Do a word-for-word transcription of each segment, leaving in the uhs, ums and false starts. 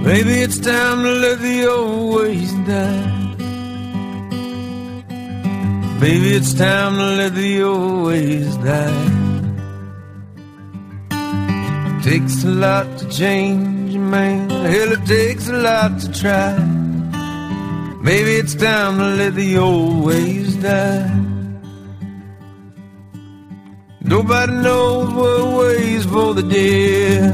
Maybe it's time to let the old ways die. Baby, it's time to let the old ways die. It takes a lot to change a man. Hell, it takes a lot to try. Maybe it's time to let the old ways die. Nobody knows what waits for the dead.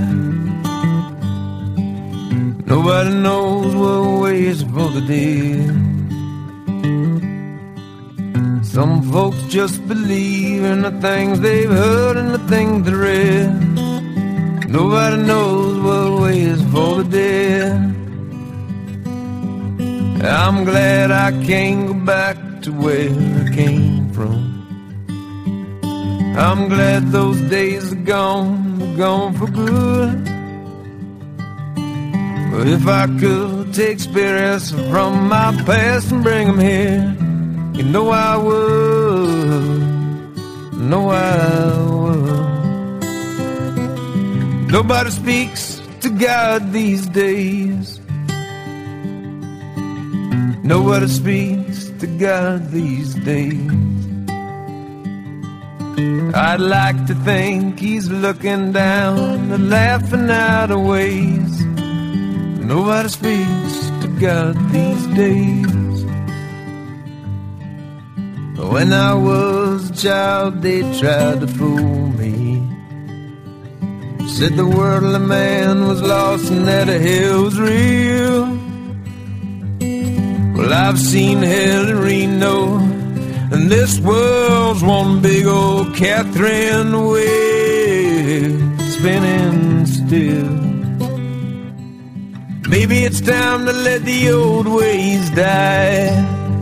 Nobody knows what waits for the dead. Some folks just believe in the things they've heard and the things they read. Nobody knows what waits for the dead. I'm glad I can't go back to where I came from. I'm glad those days are gone, they're gone for good. But if I could take spirits from my past and bring them here, you know I would, know I would. Nobody speaks to God these days. Nobody speaks to God these days. I'd like to think he's looking down and laughing out of ways. Nobody speaks to God these days. When I was a child, they tried to fool me. Said the world of man was lost and that a hell was real. Well, I've seen hell in Reno, and this world's one big old Catherine wheel spinning still. Maybe it's time to let the old ways die.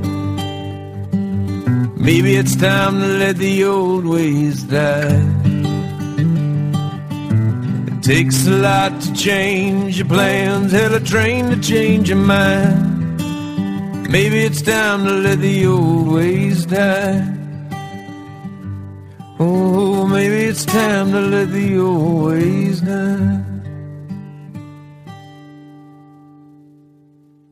Maybe it's time to let the old ways die. It takes a lot to change your plans, hell, a train to change your mind. Maybe it's time to let the old ways die. Oh, maybe it's time to let the old ways die.